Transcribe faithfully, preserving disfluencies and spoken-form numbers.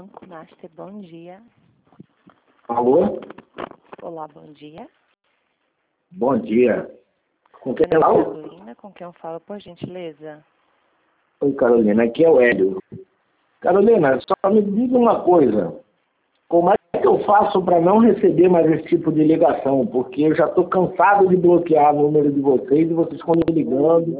Banco Master, bom dia. Alô? Olá, bom dia. Bom dia. Com quem Meu eu nome é falo? Carolina, com quem eu falo, por gentileza? Oi, Carolina, aqui é o Hélio. Carolina, só me diga uma coisa. Como é que eu faço para não receber mais esse tipo de ligação? Porque eu já estou cansado de bloquear o número de vocês e vocês ficam me ligando.